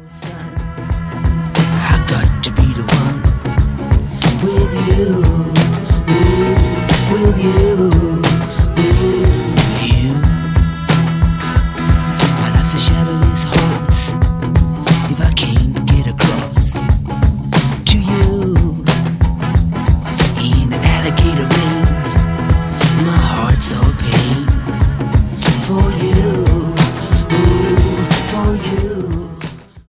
I got to be the one with you, with you.